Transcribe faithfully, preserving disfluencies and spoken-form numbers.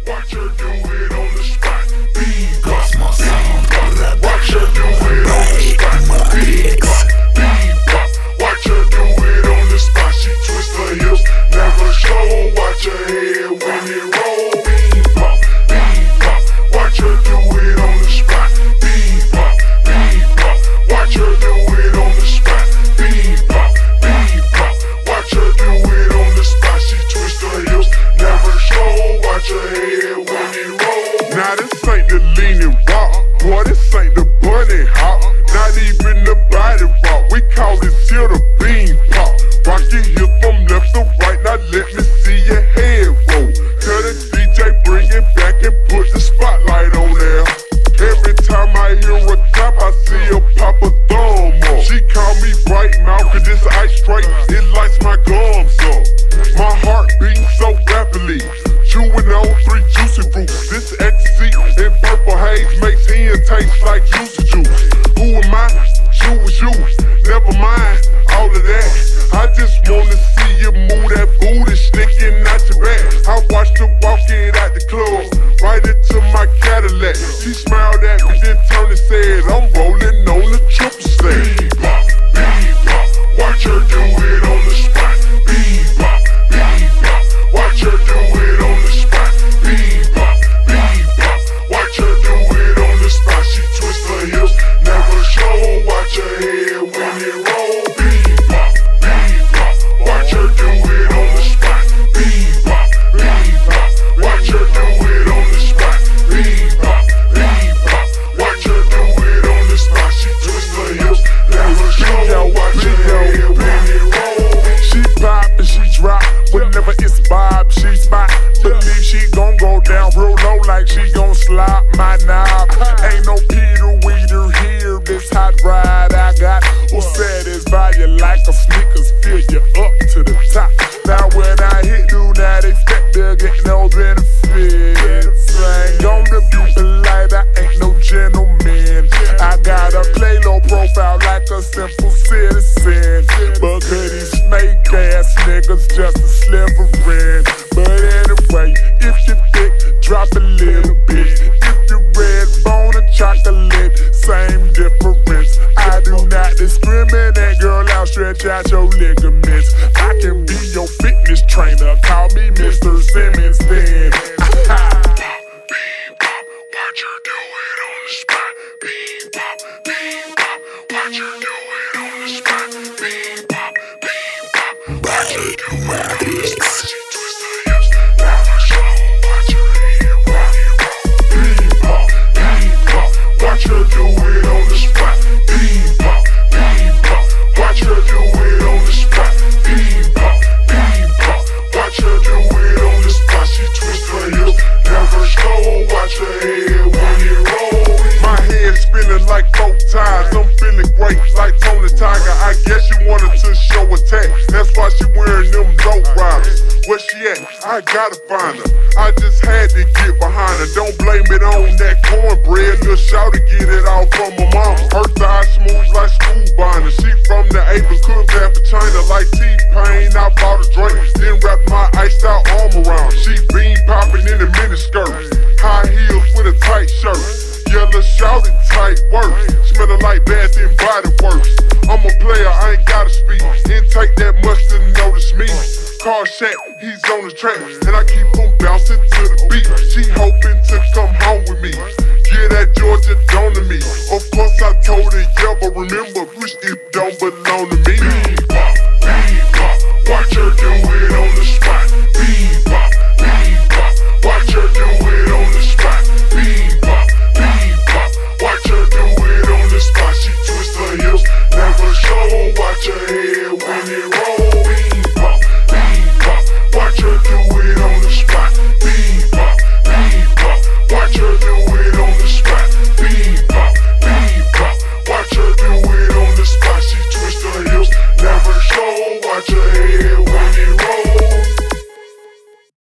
Watch her do it on the spot. Bebop, bebop. Watch her do it on the spot. Bebop, bebop. Watch her do it on the spot. She twist her hips, never slow. Watch her head when it roll. Bebop, bebop. Watch her do it on the spot. Bebop, bebop. Watch her do it on the spot. Bebop, bebop. Watch her do it on the spot. She twist her hips, never slow. Watch her head when it roll. Now this ain't the leaning rock, boy, this ain't the bunny hop. Not even the body rock, we call this here the bean pop. Rock your hip from left to right, now let me see your head roll. Tell the D J bring it back and put the spotlight on there. Every time I hear a clap, I see her pop a thumb up. She call me bright mouth, cause this ice straight, it lights my gums up. My heart beating so rapidly, chewing on three juicy fruits. This ecstasy and purple haze makes hen taste like juicy juice. Who am I? You was you. Never mind all of that. I just wanna see you move that booty sticking out your back. I watched her walk it out the club, right into my Cadillac. She smiled at me, then turned and said, I'm rolling on the triple stack. Bebop, bebop. Watch her do it on the spot. Bebop, bebop. Watch her do it on the spot. Bebop, bebop. Watch her do it on the spot. She twist her hips, never slow. Watch her head when it roll. Bebop, bebop. Watch her do it on the spot. Bebop, bebop. Watch her do it on the spot. Bebop, bebop. Watch her do it on the spot. She twist her hips, never slow. Watch her head when it roll. She pop and she drop, whenever it's Bob, she spot. Believe she gon' go down real low like she gon' slop my knob. Ain't no Peter Weeder here, this hot ride I got will satisfy you like a Snickers, fill you up to the top. Now when I hit, do not expect to get no benefits. Ain't gonna be polite, I ain't no gentleman. I got a play low profile like a simple citizen, but could these snake ass niggas just a slivering. But anyway, if you thick, drop a little bit. If you red bone or chocolate, same difference. I do not discriminate, girl, I'll stretch out your ligaments. I can be your fitness trainer, call me Mister Simmons then. Bebop, watch her do it on the spot. Bebop, bebop. Watch her do it on the spot. Bebop, bebop. Watch her do it on the spot. She twist her hips, never slow. Watch her head when it roll. Bebop, bebop. Watch her do it on the spot. Bebop, bebop. Watch her do it on the spot. Bebop, bebop. Watch her do it on the spot. She twist her hips, never slow. Watch her head when it roll. My head spinning like four tires. I'm feeling great like Tony Tiger. I guess you wanted to show attack, that's why she wearing them dope riders. Where she at? I gotta find her. I just had to get behind her. Don't blame it on that cornbread. Lil' shawty get it all from my mama. Her thighs smooth like school binder. She from the April, could have for China like T-Pain. I bought a drink, then wrapped my iced out arm around her. She bean popping in a miniskirt, high heels with a tight shirt. Yellow shouted tight work, smelling like Bath and Body Works. I'm a player, I ain't gotta speak. Intake that much to notice me. Car Shack, he's on the track, and I keep on bouncing to the beat. She hoping to come home with me, get that Georgia done to me. Of course I told her yeah, but remember, if you don't believe